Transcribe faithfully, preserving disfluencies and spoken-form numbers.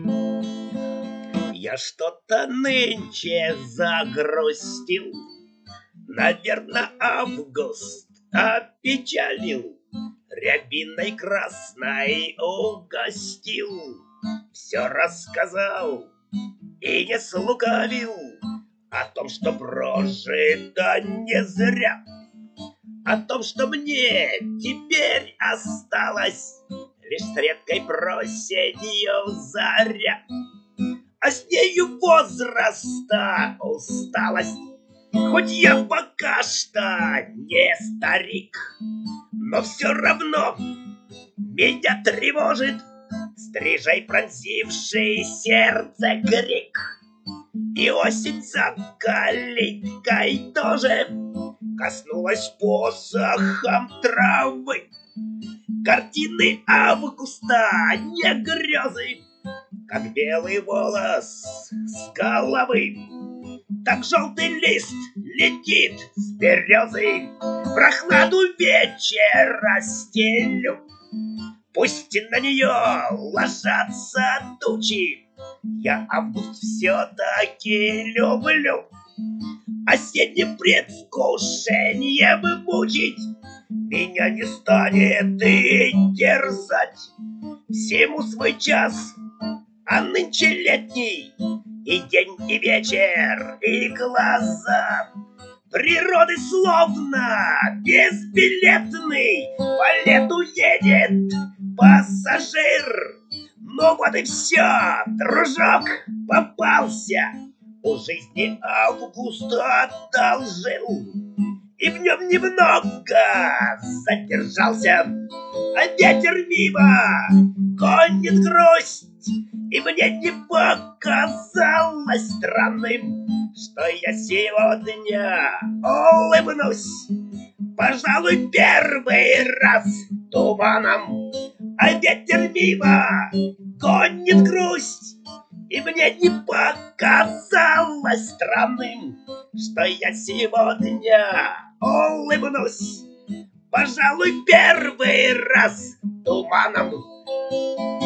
Я что-то нынче загрустил, наверно, август опечалил, рябиной красной угостил, все рассказал и не слукавил о том, что прожито не зря, о том, что мне теперь осталось лишь с редкой просенью заря, а с нею возраста усталость. Хоть я пока что не старик, но все равно меня тревожит стрижей пронзивший сердце крик. И осень за калиткой тоже коснулась посохом травы. Картины августа, не грезы, как белый волос с головы. Так желтый лист летит с березы, прохладу вечера стелю. Пусть на нее ложатся тучи, я август все-таки люблю. Осенним предвкушением мучить меня не станет и терзать. Всему свой час, а нынче летний и день, и вечер, и глаза природы словно безбилетный по лету едет пассажир. Ну вот и все, дружок попался, у жизни август одолжил, и в нем немного задержался, а ветер мимо гонит грусть. И мне не показалось странным, что я сегодня улыбнусь, пожалуй, первый раз туманом, а ветер мимо гонит грусть. И мне не показалось странным, что я сегодня улыбнусь, пожалуй, первый раз туманом.